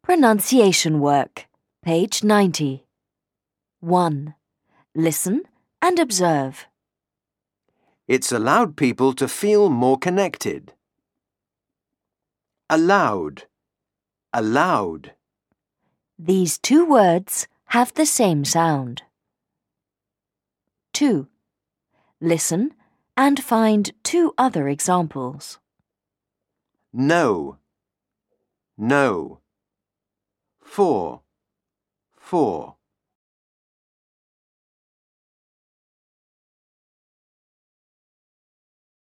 Pronunciation work, page 90. 1. Listen and observe. It's allowed people to feel more connected. Allowed, allowed. These two words have the same sound. 2. Listen and find two other examples. No, no. 4, 4.